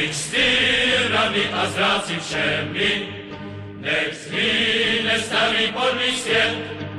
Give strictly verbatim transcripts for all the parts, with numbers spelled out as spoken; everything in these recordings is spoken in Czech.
Pryč s tyrany a zráci všemi, nech zhyne starý podlý svět.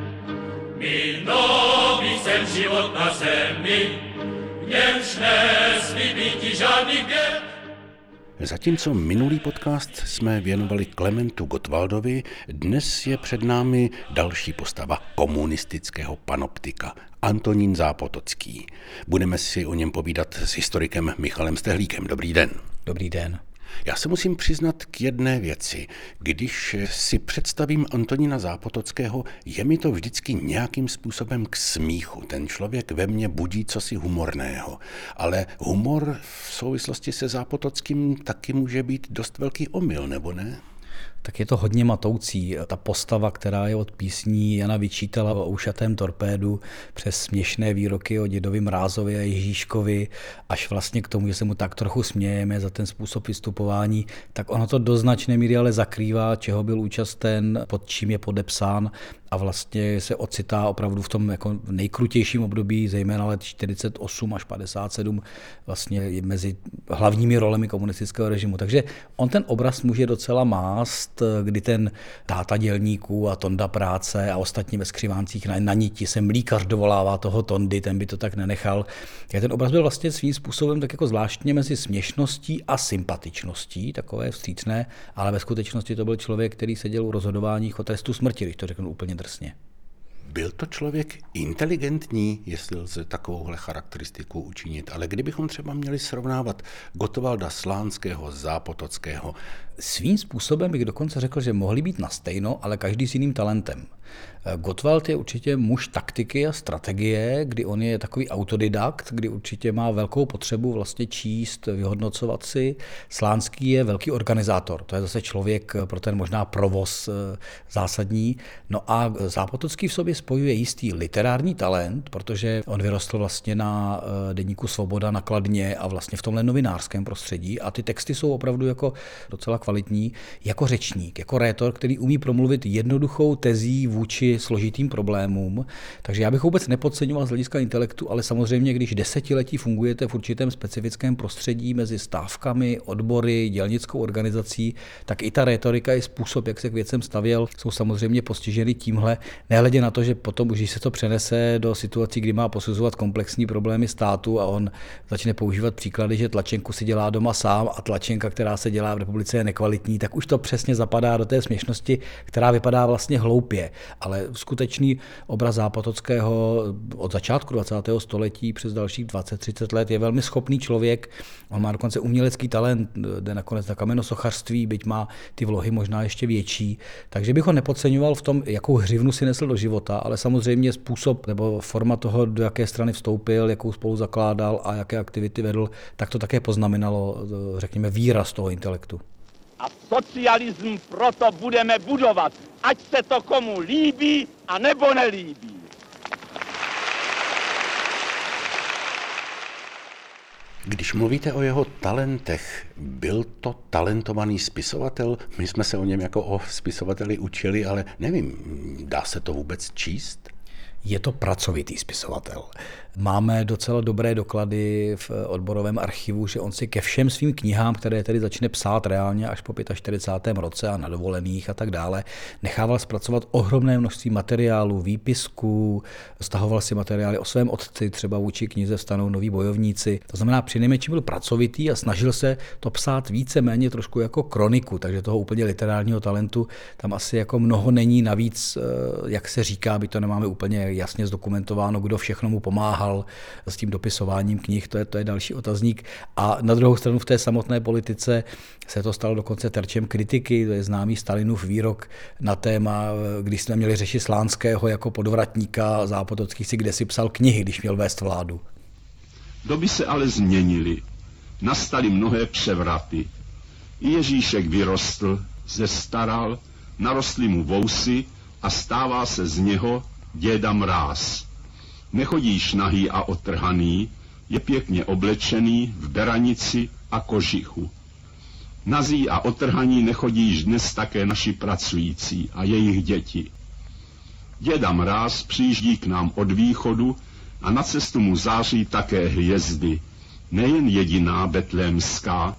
My nový chcem život na zemi, v němž nesmí býti žádný běd. Zatímco minulý podcast jsme věnovali Klementu Gottwaldovi, dnes je před námi další postava komunistického panoptika, Antonín Zápotocký. Budeme si o něm povídat s historikem Michalem Stehlíkem. Dobrý den. Dobrý den. Já se musím přiznat k jedné věci. Když si představím Antonína Zápotockého, je mi to vždycky nějakým způsobem k smíchu. Ten člověk ve mně budí cosi humorného. Ale humor v souvislosti se Zápotockým taky může být dost velký omyl, nebo ne? Tak je to hodně matoucí. Ta postava, která je od písní Jana Vyčítala o ušatém torpédu přes směšné výroky o dědovi Mrázovi a Ježíškovi, až vlastně k tomu, že se mu tak trochu smějeme za ten způsob vystupování, tak ono to do značné míry ale zakrývá, čeho byl účasten, pod čím je podepsán a vlastně se ocitá opravdu v tom jako nejkrutějším období, zejména let čtyřicet osm až padesát sedm, vlastně mezi hlavními rolemi komunistického režimu. Takže on ten obraz může docela mást, kdy ten táta dělníků a Tonda práce a ostatní ve skřiváncích na, na niti se mlíkař dovolává toho Tondy, ten by to tak nenechal. A ten obraz byl vlastně svým způsobem tak jako zvláštně mezi směšností a sympatičností, takové vstřícné, ale ve skutečnosti to byl člověk, který seděl u rozhodování o trestu smrti, když to řeknu úplně drsně. Byl to člověk inteligentní, jestli lze takovouhle charakteristiku učinit, ale kdybychom třeba měli srovnávat Gottwalda, Slánského, Zápotockého. Svým způsobem bych dokonce řekl, že mohli být na stejno, ale každý s jiným talentem. Gottwald je určitě muž taktiky a strategie, kdy on je takový autodidakt, kdy určitě má velkou potřebu vlastně číst, vyhodnocovat si. Slánský je velký organizátor, to je zase člověk pro ten možná provoz zásadní. No a Zápotocký v sobě spojuje jistý literární talent, protože on vyrostl vlastně na deníku Svoboda na Kladně a vlastně v tomhle novinářském prostředí a ty texty jsou opravdu jako docela kvalitní, jako řečník, jako rétor, který umí promluvit jednoduchou tezí vůči složitým problémům. Takže já bych vůbec nepodceňoval z hlediska intelektu, ale samozřejmě, když desetiletí fungujete v určitém specifickém prostředí mezi stávkami, odbory, dělnickou organizací, tak i ta rétorika i způsob, jak se k věcem stavěl, jsou samozřejmě postiženy tímhle. Nehledě na to, že potom, když se to přenese do situací, kdy má posuzovat komplexní problémy státu a on začne používat příklady, že tlačenku si dělá doma sám a tlačenka, která se dělá v republice, je nekvalitní, tak už to přesně zapadá do té směšnosti, která vypadá vlastně hloupě. Ale skutečný obraz Zápotockého od začátku dvacátého století přes dalších dvacet třicet let je velmi schopný člověk. On má dokonce umělecký talent, jde nakonec na kamenosochařství, byť má ty vlohy možná ještě větší. Takže bych ho nepodceňoval v tom, jakou hřivnu si nesl do života, ale samozřejmě způsob nebo forma toho, do jaké strany vstoupil, jakou spolu zakládal a jaké aktivity vedl, tak to také poznamenalo, řekněme, výraz toho intelektu. A socialism proto budeme budovat, ať se to komu líbí a nebo nelíbí. Když mluvíte o jeho talentech, byl to talentovaný spisovatel? My jsme se o něm jako o spisovateli učili, ale nevím, dá se to vůbec číst? Je to pracovitý spisovatel. Máme docela dobré doklady v odborovém archivu, že on si ke všem svým knihám, které tedy začne psát reálně až po čtyřicátém pátém roce a na dovolených a tak dále, nechával zpracovat ohromné množství materiálů, výpisků, stahoval si materiály o svém otci, třeba vůči knize Vstanou noví bojovníci. To znamená, přinejmenším byl pracovitý a snažil se to psát víceméně trošku jako kroniku, takže toho úplně literárního talentu tam asi jako mnoho není. Navíc, jak se říká, by to nemáme úplně jasně zdokumentováno, kdo všechno mu pomáhal s tím dopisováním knih, to je, to je další otazník. A na druhou stranu v té samotné politice se to stalo dokonce terčem kritiky, to je známý Stalinův výrok na téma, když jsme měli řešit Slánského jako podvratníka, Zápotocký si kdesi psal knihy, když měl vést vládu. Doby se ale změnily, nastaly mnohé převraty. I Ježíšek vyrostl, zestaral, narostly mu vousy a stává se z něho děda Mráz. Nechodíš nahý a otrhaný, je pěkně oblečený v beranici a kožichu. Nazí a otrhaní nechodíš dnes také naši pracující a jejich děti. Děda Mráz přijíždí k nám od východu a na cestu mu září také hvězdy, nejen jediná betlémská,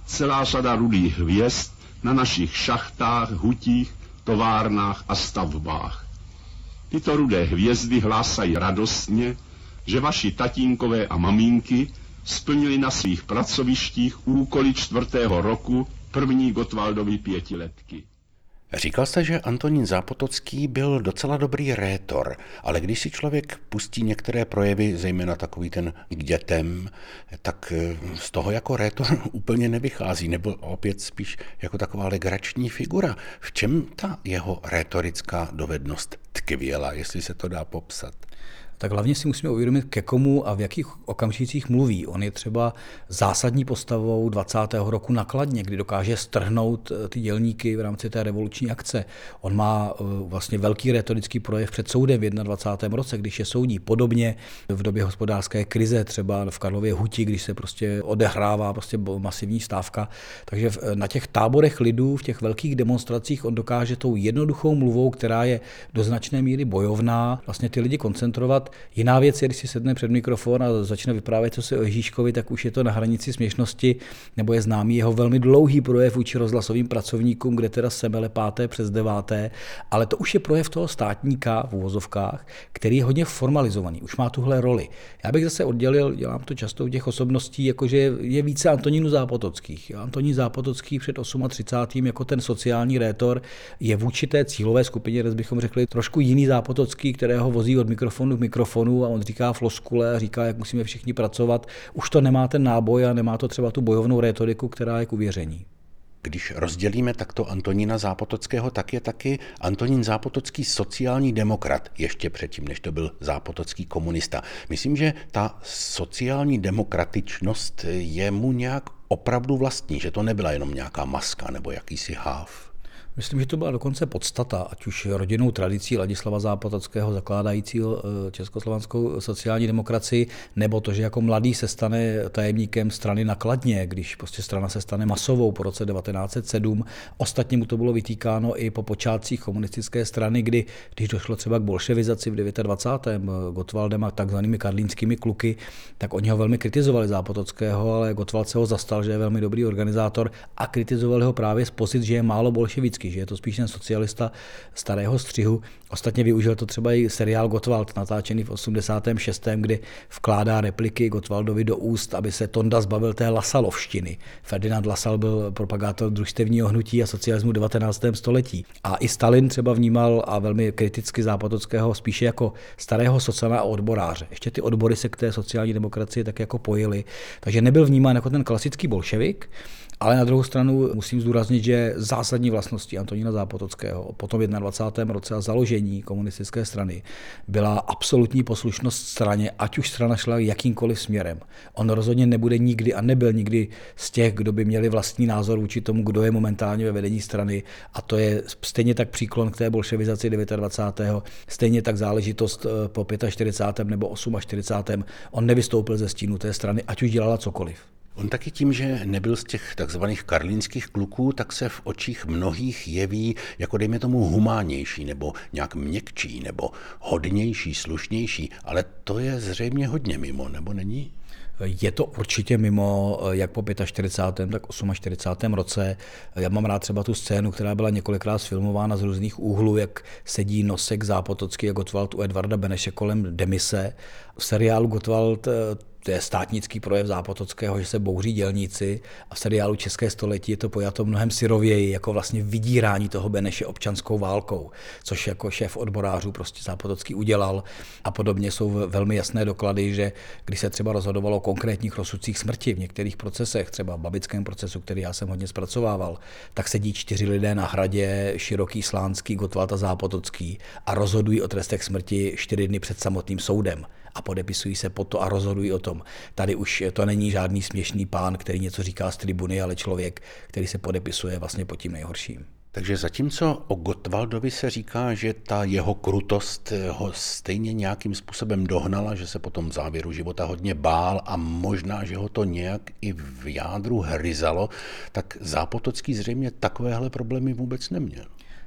celá řada rudých hvězd na našich šachtách, hutích, továrnách a stavbách. Tyto rudé hvězdy hlásají radostně, že vaši tatínkové a maminky splnili na svých pracovištích úkoly čtvrtého roku první Gottwaldovy pětiletky. Říkal jste, že Antonín Zápotocký byl docela dobrý rétor, ale když si člověk pustí některé projevy, zejména takový ten k dětem, tak z toho jako rétor úplně nevychází, nebo opět spíš jako taková legrační figura. V čem ta jeho rétorická dovednost tkvěla, jestli se to dá popsat? Tak hlavně si musíme uvědomit, ke komu a v jakých okamžicích mluví. On je třeba zásadní postavou dvacátého roku na Kladně, kdy dokáže strhnout ty dělníky v rámci té revoluční akce. On má vlastně velký rétorický projev před soudem v dvacátém prvním roce, když je soudí. Podobně v době hospodářské krize, třeba v Karlově Huti, když se prostě odehrává prostě masivní stávka. Takže na těch táborech lidů, v těch velkých demonstracích on dokáže tou jednoduchou mluvou, která je do značné míry bojovná, vlastně ty lidi koncentrovat. Jiná věc je, když si sedne před mikrofon a začne vyprávět, co se o Ježíškovi, tak už je to na hranici směšnosti, nebo je známý jeho velmi dlouhý projev vůči rozhlasovým pracovníkům, kde teda semele páté přes deváté, ale to už je projev toho státníka v uvozovkách, který je hodně formalizovaný, už má tuhle roli. Já bych zase oddělil, dělám to často u těch osobností, jakože je více Antonínů Zápotockých. Antonín Zápotocký před třicátým osmým jako ten sociální rétor je vůči té cílové skupině, dnes bychom řekli, trošku jiný Zápotocký, kterého vozí od mikrofonu k mikrofonu a on říká floskule a říká, jak musíme všichni pracovat. Už to nemá ten náboj a nemá to třeba tu bojovnou rétoriku, která je k uvěření. Když rozdělíme takto Antonína Zápotockého, tak je taky Antonín Zápotocký sociální demokrat, ještě předtím, než to byl Zápotocký komunista. Myslím, že ta sociální demokratičnost je mu nějak opravdu vlastní, že to nebyla jenom nějaká maska nebo jakýsi háv. Myslím, že to byla dokonce podstata, ať už rodinnou tradicí Ladislava Zápotockého, zakládajícího československou sociální demokracii, nebo to, že jako mladý se stane tajemníkem strany na Kladně, když prostě strana se stane masovou po roce devatenáct set sedm. Ostatně mu to bylo vytýkáno i po počátcích komunistické strany, kdy, když došlo třeba k bolševizaci v dvacátém devátém Gottwaldem a takzvanými karlínskými kluky, tak oni ho velmi kritizovali Zápotockého, ale Gottwald se ho zastal, že je velmi dobrý organizátor a kritizovali ho právě z pozic, že je málo bolševický, že je to spíš ten socialista starého střihu. Ostatně využil to třeba i seriál Gottwald, natáčený v osmdesátém šestém, kdy vkládá repliky Gottwaldovi do úst, aby se Tonda zbavil té lasalovštiny. Ferdinand Lasal byl propagátor družstevního hnutí a socialismu v devatenáctém století. A i Stalin třeba vnímal a velmi kriticky Zápotockého spíše jako starého sociálna a odboráře. Ještě ty odbory se k té sociální demokracii tak jako pojily. Takže nebyl vnímán jako ten klasický bolševik, ale na druhou stranu musím zdůraznit, že zásadní vlastností Antonína Zápotockého po tom dvacátém prvním roce a založení komunistické strany byla absolutní poslušnost straně, ať už strana šla jakýmkoliv směrem. On rozhodně nebude nikdy a nebyl nikdy z těch, kdo by měli vlastní názor vůči tomu, kdo je momentálně ve vedení strany, a to je stejně tak příklon k té bolševizaci dvacátého devátého stejně tak záležitost po čtyřicátém pátém nebo čtyřicátém osmém On nevystoupil ze stínu té strany, ať už dělala cokoliv. On taky tím, že nebyl z těch takzvaných karlínských kluků, tak se v očích mnohých jeví jako dejme tomu humánnější, nebo nějak měkčí, nebo hodnější, slušnější, ale to je zřejmě hodně mimo, nebo není? Je to určitě mimo, jak po čtyřicátém pátém tak čtyřicátém osmém roce. Já mám rád třeba tu scénu, která byla několikrát filmována z různých úhlů, jak sedí Nosek, Zápotocký a Gottwald u Edvarda Beneše kolem demise. V seriálu Gottwald, to je státnický projev Zápotockého, že se bouří dělníci, a v seriálu České století je to pojato mnohem syrověji, jako vlastně vydírání toho Beneše občanskou válkou, což jako šéf odborářů prostě Zápotocký udělal. A podobně jsou velmi jasné doklady, že když se třeba rozhodovalo o konkrétních rozsudcích smrti v některých procesech, třeba v babickém procesu, který já jsem hodně zpracovával, tak sedí čtyři lidé na hradě, Široký, Slánský, Gottwald a Zápotocký, a rozhodují o trestech smrti čtyři dny před samotným soudem. A podepisují se pod to a rozhodují o tom. Tady už to není žádný směšný pán, který něco říká z tribuny, ale člověk, který se podepisuje vlastně pod tím nejhorším. Takže zatímco o Gottwaldovi se říká, že ta jeho krutost ho stejně nějakým způsobem dohnala, že se potom v závěru života hodně bál a možná, že ho to nějak i v jádru hryzalo, tak Zápotocký zřejmě takovéhle problémy vůbec neměl.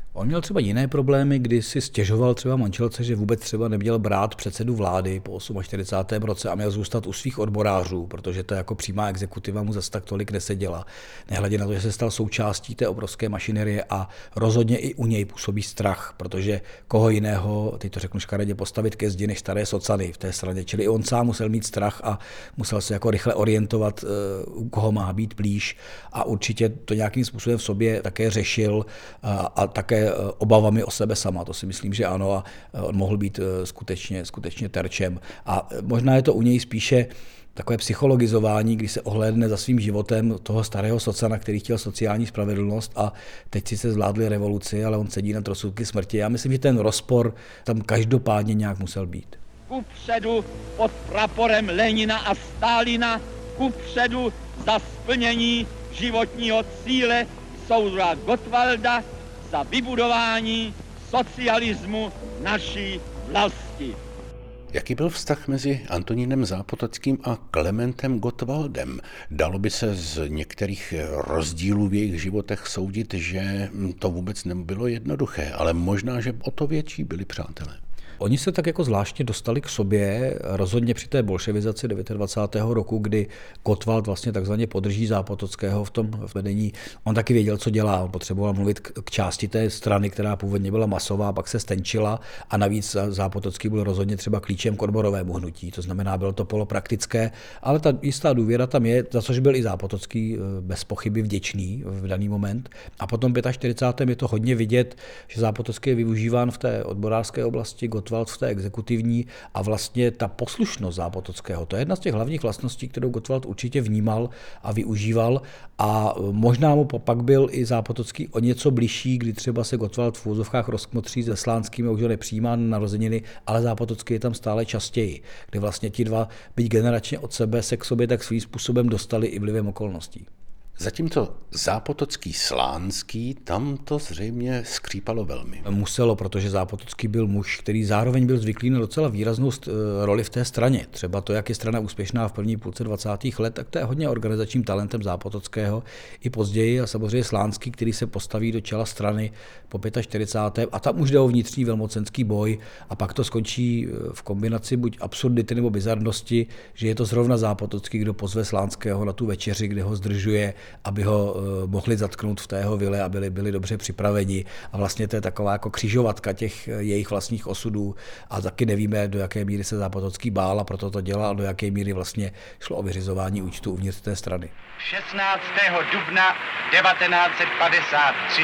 On měl třeba jiné problémy, kdy si stěžoval třeba manželce, že vůbec třeba neměl brát předsedu vlády po čtyřicátém osmém roce a měl zůstat u svých odborářů, protože to jako přímá exekutiva mu zas tak tolik neseděla. Nehledě na to, že se stal součástí té obrovské mašinerie a rozhodně i u něj působí strach, protože koho jiného, teď to řeknu škaredě, postavit ke zdi než staré socany v té straně. Čili i on sám musel mít strach a musel se jako rychle orientovat, u koho má být blíž a určitě to nějakým způsobem v sobě také řešil a, a také obavami o sebe sama, to si myslím, že ano a on mohl být skutečně, skutečně terčem. A možná je to u něj spíše takové psychologizování, kdy se ohlédne za svým životem toho starého socana, který chtěl sociální spravedlnost a teď si se zvládli revoluci, ale on sedí na trosůdky smrti. Já myslím, že ten rozpor tam každopádně nějak musel být. Kupředu pod praporem Lenina a Stalina, kupředu za splnění životního cíle soudra Gottwalda, za vybudování socialismu naší vlasti. Jaký byl vztah mezi Antonínem Zápotockým a Klementem Gottwaldem? Dalo by se z některých rozdílů v jejich životech soudit, že to vůbec nebylo jednoduché, ale možná, že o to větší byli přátelé. Oni se tak jako zvláštně dostali k sobě, rozhodně při té bolševizaci dvacátého devátého roku, kdy Gottwald vlastně takzvaně podrží Zápotockého v tom vedení. On taky věděl, co dělá, on potřeboval mluvit k části té strany, která původně byla masová, pak se stenčila a navíc Zápotocký byl rozhodně třeba klíčem k odborovému hnutí, to znamená, bylo to polopraktické, ale ta jistá důvěra tam je, za což byl i Zápotocký bez pochyby vděčný v daný moment. A potom čtyřicátém pátém je to hodně vidět, že Zápotocký je využíván v té odborářské oblasti, Gottwald v té exekutivní a vlastně ta poslušnost Zápotockého, to je jedna z těch hlavních vlastností, kterou Gottwald určitě vnímal a využíval a možná mu pak byl i Zápotocký o něco bližší, kdy třeba se Gottwald v úzovkách rozkmotří se Slánským a už ho nepřijímá na narozeniny, ale Zápotocký je tam stále častěji, kdy vlastně ti dva, byť generačně od sebe, se k sobě tak svým způsobem dostali i vlivem okolností. Zatímco Zápotocký Slánský, tam to zřejmě skřípalo velmi. Muselo, protože Zápotocký byl muž, který zároveň byl zvyklý na docela výraznou roli v té straně. Třeba to, jak je strana úspěšná v první půlce dvacátých let, tak to je hodně organizačním talentem Zápotockého i později a samozřejmě Slánský, který se postaví do čela strany po čtyřicátém pátém a tam už jde o vnitřní velmocenský boj a pak to skončí v kombinaci buď absurdity nebo bizarnosti, že je to zrovna Zápotocký, kdo pozve Slánského na tu večeři, kde ho zdržuje, aby ho mohli zatknout v té jeho vile a byli, byli dobře připraveni. A vlastně to je taková jako křižovatka těch jejich vlastních osudů a taky nevíme, do jaké míry se Zápotocký bál a proto to dělal a do jaké míry vlastně šlo o vyřizování účtu uvnitř té strany. šestnáctého dubna devatenáct set padesát tři.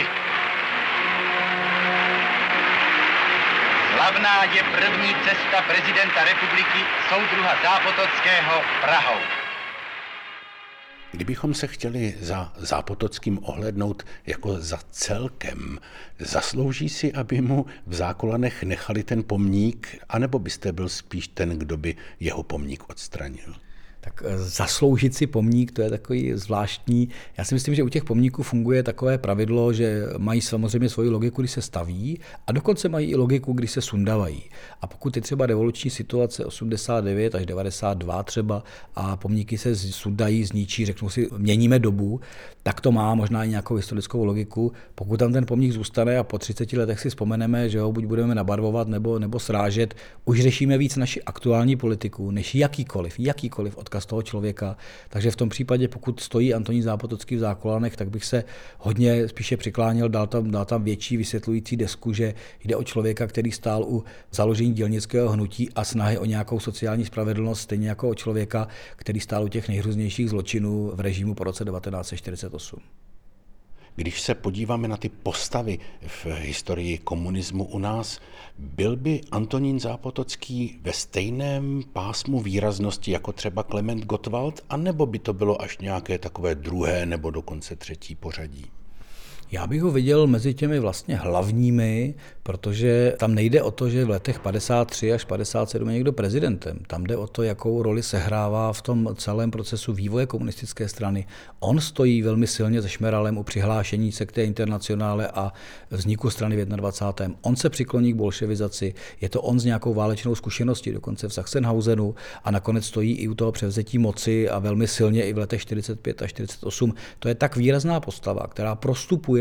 Slavná je první cesta prezidenta republiky soudruha Zápotockého Prahou. Kdybychom se chtěli za Zápotockým ohlédnout jako za celkem, zaslouží si, aby mu v Zákolanech nechali ten pomník, anebo byste byl spíš ten, kdo by jeho pomník odstranil? Tak zasloužit si pomník, to je takový zvláštní. Já si myslím, že u těch pomníků funguje takové pravidlo, že mají samozřejmě svoji logiku, když se staví a dokonce mají i logiku, když se sundavají. A pokud je třeba revoluční situace osmdesát devět až devadesát dva třeba a pomníky se sundají, zničí, řeknou si, měníme dobu, tak to má možná i nějakou historickou logiku. Pokud tam ten pomník zůstane a po třiceti letech si vzpomeneme, že ho buď budeme nabarvovat nebo, nebo srážet, už řešíme víc naši aktuální politiku, než jakýkoliv, jakýkoliv odkaz toho člověka. Takže v tom případě, pokud stojí Antonín Zápotocký v Zákolanech, tak bych se hodně spíše přikláněl, dal tam, dal tam větší vysvětlující desku, že jde o člověka, který stál u založení dělnického hnutí a snahy o nějakou sociální spravedlnost, stejně jako o člověka, který stál u těch nejhrůznějších zločinů v režimu po roce devatenáct set čtyřicet osm. Když se podíváme na ty postavy v historii komunismu u nás, byl by Antonín Zápotocký ve stejném pásmu výraznosti jako třeba Klement Gottwald, anebo by to bylo až nějaké takové druhé nebo dokonce třetí pořadí? Já bych ho viděl mezi těmi vlastně hlavními, protože tam nejde o to, že v letech padesát tři až padesát sedm je někdo prezidentem. Tam jde o to, jakou roli sehrává v tom celém procesu vývoje komunistické strany. On stojí velmi silně se Šmeralem u přihlášení se k té internacionále a vzniku strany v dvacátém prvním On se přikloní k bolševizaci, je to on s nějakou válečnou zkušeností, dokonce v Sachsenhausenu a nakonec stojí i u toho převzetí moci a velmi silně i v letech čtyřicet pět až čtyřicet osm. To je tak výrazná postava, která prostupuje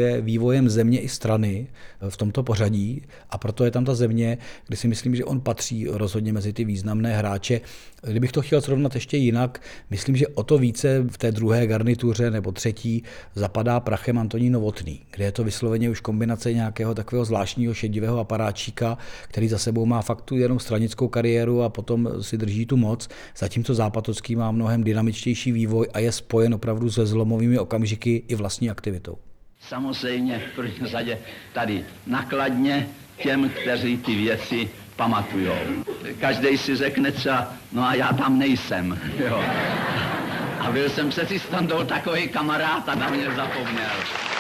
určuje vývojem země i strany v tomto pořadí a proto je tam ta Země, kdy si myslím, že on patří rozhodně mezi ty významné hráče. Kdybych to chtěl srovnat ještě jinak, myslím, že o to více v té druhé garnituře nebo třetí zapadá prachem Antonín Novotný, kde je to vysloveně už kombinace nějakého takového zvláštního šedivého aparáčíka, který za sebou má fakt tu jenom stranickou kariéru a potom si drží tu moc, zatímco Zápotocký má mnohem dynamičtější vývoj a je spojen opravdu se zlomovými okamžiky i vlastní aktivitou. Samozřejmě v první řadě tady nakladně těm, kteří ty věci pamatujou. Každý si řekne třeba, no a já tam nejsem. Jo. A byl jsem se si standou takový kamarád a na mě zapomněl.